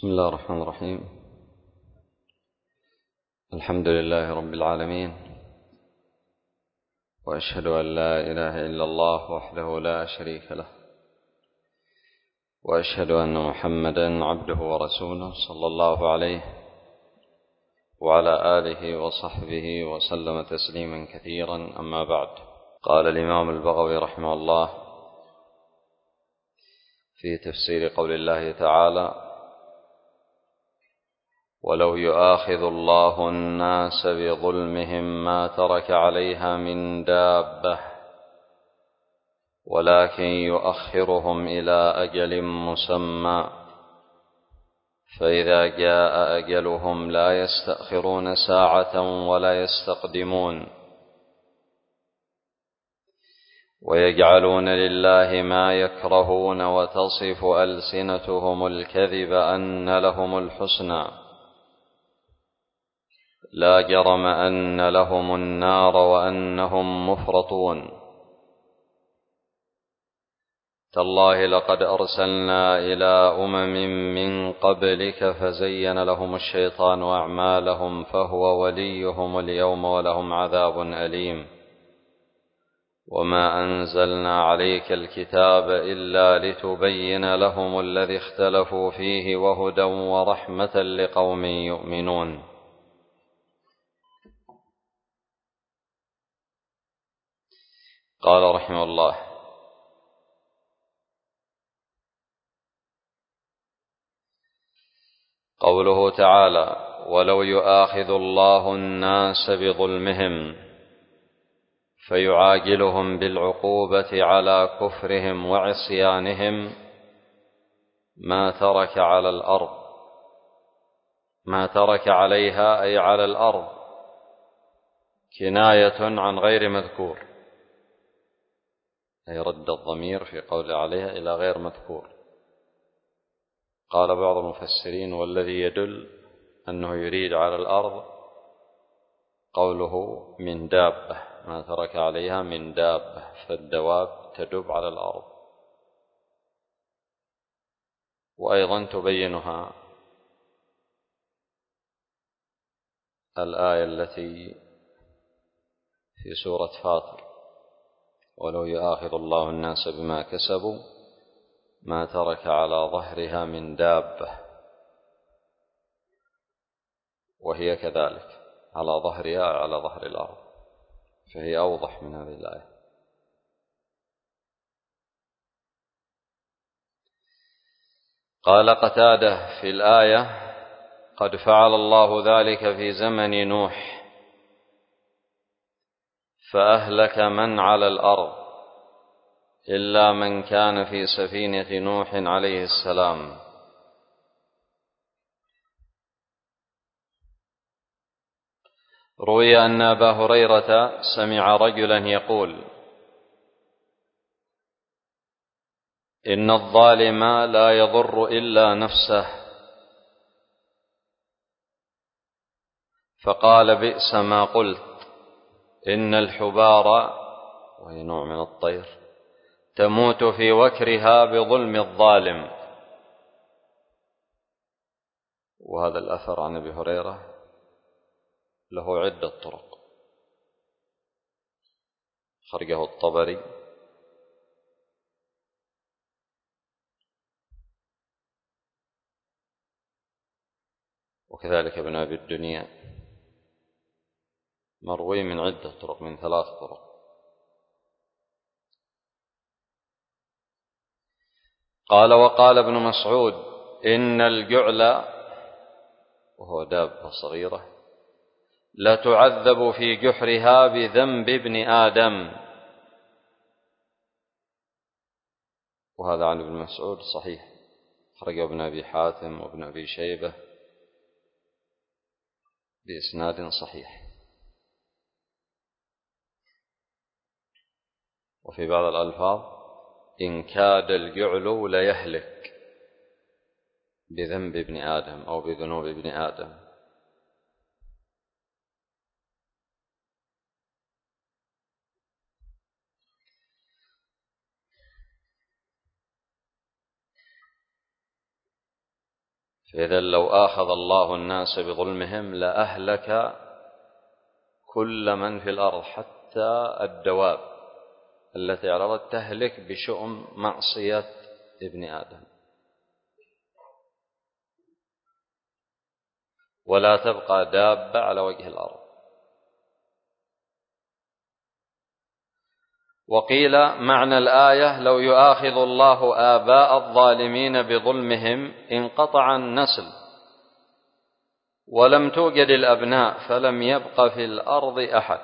بسم الله الرحمن الرحيم. الحمد لله رب العالمين، وأشهد أن لا إله إلا الله وحده لا شريك له، وأشهد أن محمدا عبده ورسوله صلى الله عليه وعلى آله وصحبه وسلم تسليما كثيرا. أما بعد، قال الإمام البغوي رحمه الله في تفسير قول الله تعالى: ولو يؤاخذ الله الناس بظلمهم ما ترك عليها من دابة ولكن يؤخرهم إلى أجل مسمى فإذا جاء أجلهم لا يستأخرون ساعة ولا يستقدمون، ويجعلون لله ما يكرهون وتصف ألسنتهم الكذب أن لهم الحسنى، لا جرم أن لهم النار وأنهم مفرطون. تالله لقد أرسلنا إلى أمم من قبلك فزين لهم الشيطان أعمالهم فهو وليهم اليوم ولهم عذاب أليم. وما أنزلنا عليك الكتاب إلا لتبين لهم الذي اختلفوا فيه وهدى ورحمة لقوم يؤمنون. قال رحمه الله: قوله تعالى: ولو يؤاخذ الله الناس بظلمهم، فيعاجلهم بالعقوبة على كفرهم وعصيانهم ما ترك على الأرض، ما ترك عليها أي على الأرض، كناية عن غير مذكور، أي رد الضمير في قول عليها إلى غير مذكور. قال بعض المفسرين: والذي يدل أنه يريد على الأرض قوله من دابة، ما ترك عليها من دابة، فالدواب تدب على الأرض. وأيضا تبينها الآية التي في سورة فاطر: ولو يؤاخذ الله الناس بما كسبوا ما ترك على ظهرها من دابة، وهي كذلك على ظهرها على ظهر الأرض، فهي أوضح من هذه الآية. قال قتادة في الآية: قد فعل الله ذلك في زمن نوح فأهلك من على الأرض إلا من كان في سفينة نوح عليه السلام. روي أن أبا هريرة سمع رجلا يقول: إن الظالم لا يضر إلا نفسه، فقال: بئس ما قلت، إن الحبار، وهي نوع من الطير، تموت في وكرها بظلم الظالم. وهذا الأثر عن أبي هريرة له عدة طرق، خرجه الطبري وكذلك ابن أبي الدنيا، مروي من عدة طرق، من 3 طرق. قال: وقال ابن مسعود: إن الجعل، وهو دابة صغيرة، لا تعذب في جحرها بذنب ابن آدم. وهذا عن ابن مسعود صحيح، خرجه ابن أبي حاتم وابن أبي شيبة بإسناد صحيح. وفي بعض الألفاظ: إن كاد الجعل ليهلك بذنب ابن آدم أو بذنوب ابن آدم. فإذا لو آخذ الله الناس بظلمهم لأهلك كل من في الأرض حتى الدواب التي على الأرض تهلك بشؤم معصية ابن آدم، ولا تبقى دابة على وجه الأرض. وقيل معنى الآية لو يؤاخذ الله آباء الظالمين بظلمهم انقطع النسل ولم توجد الأبناء فلم يبق في الأرض أحد.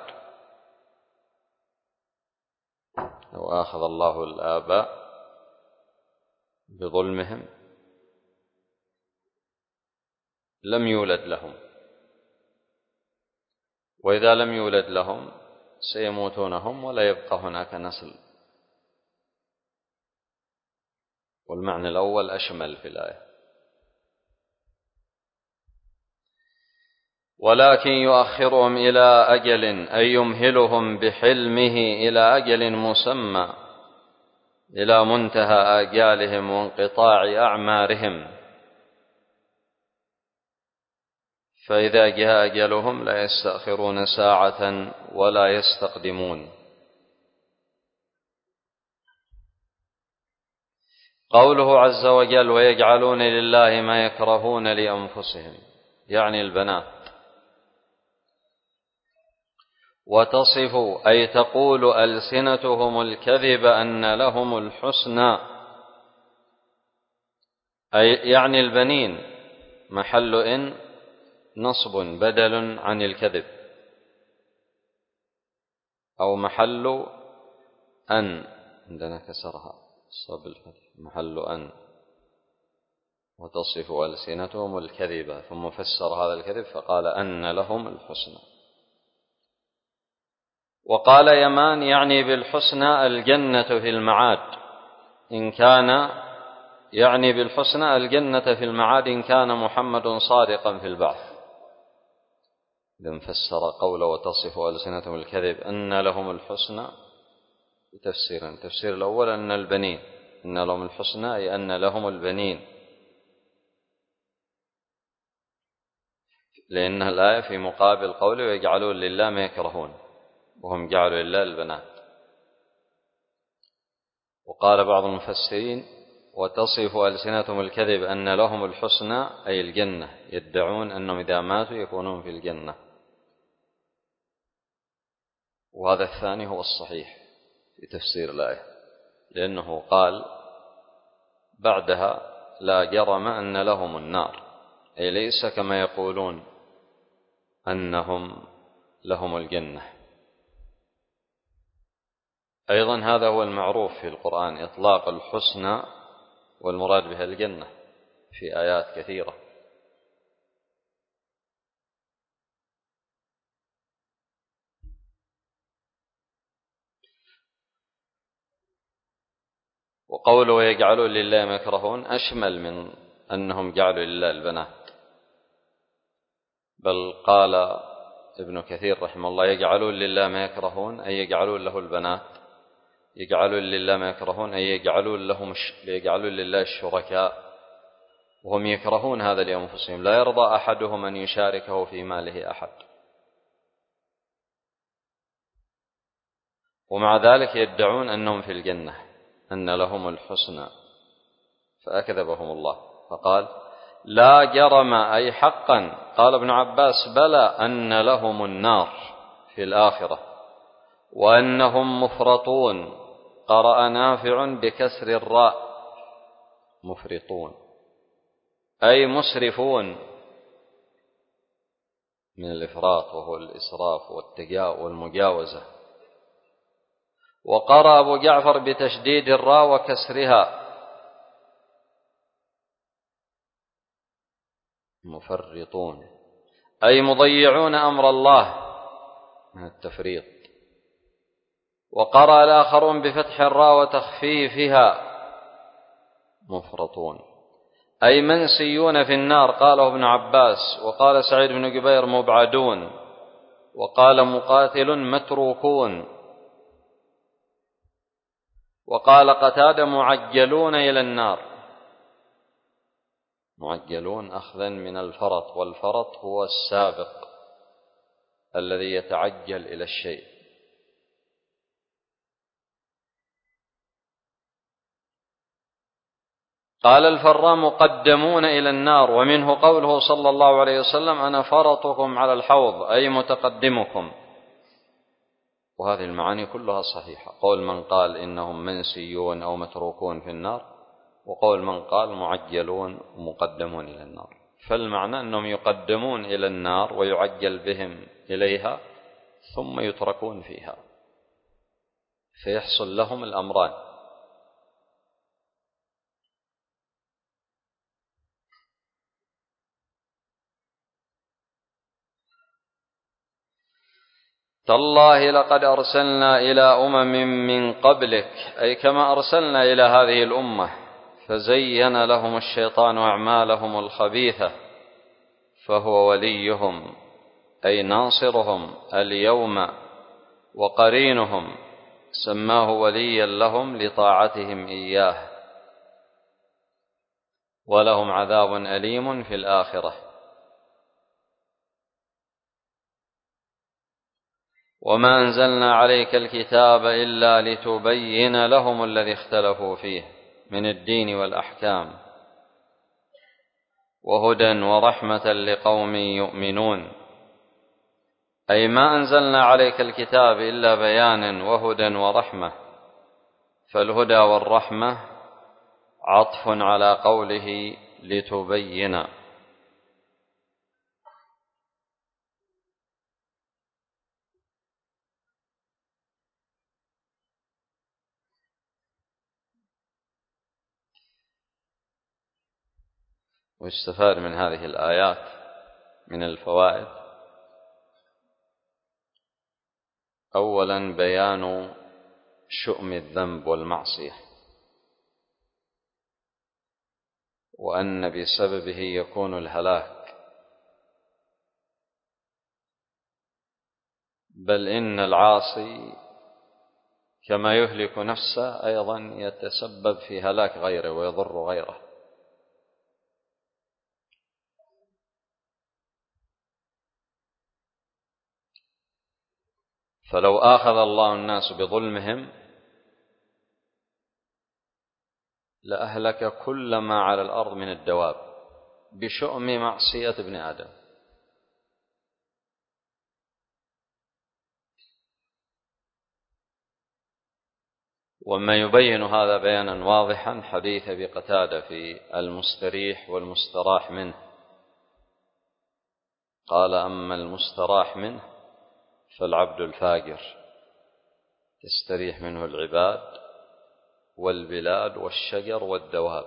لو آخذ الله الآباء بظلمهم لم يولد لهم، وإذا لم يولد لهم سيموتون هم ولا يبقى هناك نسل. والمعنى الأول أشمل في الآية. ولكن يؤخرهم إلى أجل أي يمهلهم بحلمه إلى أجل مسمى، إلى منتهى آجالهم وانقطاع أعمارهم، فإذا جاء أجلهم لا يستأخرون ساعة ولا يستقدمون. قوله عز وجل ويجعلون لله ما يكرهون لأنفسهم، يعني البنات. وتصف أي تقول ألسنتهم الكذب أن لهم الحسنى، أي يعني البنين، محل إن نصب بدل عن الكذب، أو محل أن عندنا كسرها صاب الفتح محل أن. وتصف ألسنتهم الكذب، ثم فسر هذا الكذب فقال أن لهم الحسنى. وقال يمان يعني بالحسنى الجنة في المعاد، إن كان يعني بالحسنى الجنة في المعاد إن كان محمد صادقا في البعث. إذن فسر قوله وتصف ألسنتهم الكذب أن لهم الحسنى بتفسيرين. التفسير الأول أن البنين، أن لهم الحسنى أي أن لهم البنين، لأن الآية في مقابل قوله ويجعلون لله ما يكرهون، وهم جعلوا لله البنات. وقال بعض المفسرين وتصف ألسنتهم الكذب أن لهم الحسنى أي الجنة، يدعون أنهم إذا ماتوا يكونون في الجنة، وهذا الثاني هو الصحيح في تفسير الآية، لأنه قال بعدها لا جرم أن لهم النار، أي ليس كما يقولون أنهم لهم الجنة. أيضا هذا هو المعروف في القرآن، إطلاق الحسنى والمراد بها الجنة في آيات كثيرة. وقوله ويجعلون لله ما يكرهون أشمل من أنهم جعلوا لله البنات، بل قال ابن كثير رحمه الله يجعلون لله ما يكرهون أي يجعلون له البنات، يجعلون لله ما يكرهون أي يجعلون لله الشركاء، وهم يكرهون هذا لأنفسهم، لا يرضى أحدهم أن يشاركه في ماله أحد، ومع ذلك يدعون أنهم في الجنة أن لهم الحسنى، فأكذبهم الله فقال لا جرم أي حقا. قال ابن عباس بلى أن لهم النار في الآخرة، وأنهم مفرطون. قرأ نافع بكسر الراء مفرطون أي مسرفون من الإفراط وهو الإسراف والمجاوزة. وقرأ أبو جعفر بتشديد الراء وكسرها مفرطون أي مضيعون أمر الله من التفريط. وقرأ الآخرون بفتح الراء وتخفيفها مفرطون أي منسيون في النار، قاله ابن عباس. وقال سعيد بن جبير مبعدون، وقال مقاتل متروكون، وقال قتادة معجلون إلى النار. معجلون أخذا من الفرط، والفرط هو السابق الذي يتعجل إلى الشيء. قال الفراء: مقدمون إلى النار. ومنه قوله صلى الله عليه وسلم: أنا فرطكم على الحوض، أي متقدمكم. وهذه المعاني كلها صحيحة، قول من قال إنهم منسيون أو متروكون في النار، وقول من قال معجلون ومقدمون إلى النار. فالمعنى أنهم يقدمون إلى النار ويعجل بهم إليها ثم يتركون فيها، فيحصل لهم الأمران: تالله لقد أرسلنا إلى أمم من قبلك، أي كما أرسلنا إلى هذه الأمة، فزين لهم الشيطان أعمالهم الخبيثة فهو وليهم، أي ناصرهم اليوم، وقرينهم سماه وليا لهم لطاعتهم إياه، ولهم عذاب أليم في الآخرة. وما أنزلنا عليك الكتاب إلا لتبين لهم الذي اختلفوا فيه من الدين والأحكام، وهدى ورحمة لقوم يؤمنون، أي ما أنزلنا عليك الكتاب إلا بيانا وهدى ورحمة، فالهدى والرحمة عطف على قوله لتبين. ويستفاد من هذه الآيات من الفوائد: أولا بيان شؤم الذنب والمعصية، وأن بسببه يكون الهلاك، بل إن العاصي كما يهلك نفسه أيضا يتسبب في هلاك غيره ويضر غيره. فلو آخذ الله الناس بظلمهم لأهلك كل ما على الأرض من الدواب بشؤم معصية ابن آدم. وما يبين هذا بيانا واضحا حديث أبي قتادة في المستريح والمستراح منه، قال: أما المستراح منه فالعبد الفاجر تستريح منه العباد والبلاد والشجر والدواب،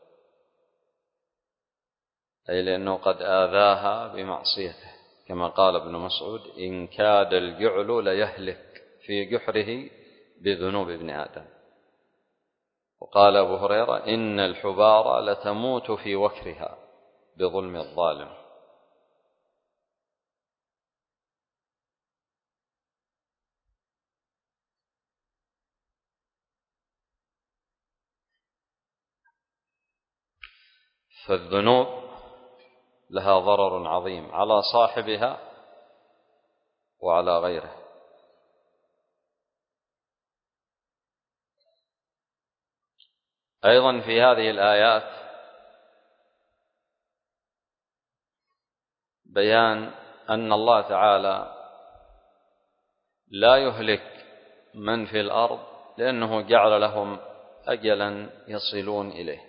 أي لأنه قد آذاها بمعصيته، كما قال ابن مسعود: إن كاد الجعل ليهلك في جحره بذنوب ابن آدم. وقال أبو هريرة: إن الحبار لتموت في وكرها بظلم الظالم. فالذنوب لها ضرر عظيم على صاحبها وعلى غيره. أيضا في هذه الآيات بيان أن الله تعالى لا يهلك من في الأرض لأنه جعل لهم أجلا يصلون إليه،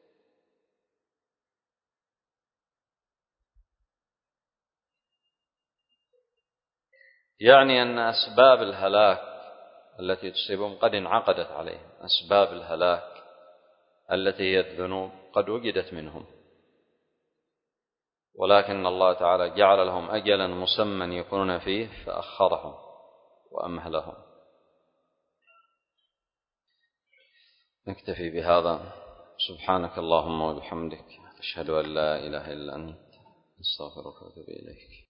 يعني أن أسباب الهلاك التي تصيبهم قد انعقدت عليهم، أسباب الهلاك التي هي الذنوب قد وجدت منهم، ولكن الله تعالى جعل لهم أجلا مسمى يكونون فيه فأخرهم وأمهلهم. نكتفي بهذا. سبحانك اللهم وبحمدك، أشهد أن لا إله إلا أنت، أستغفرك وأتوب إليك.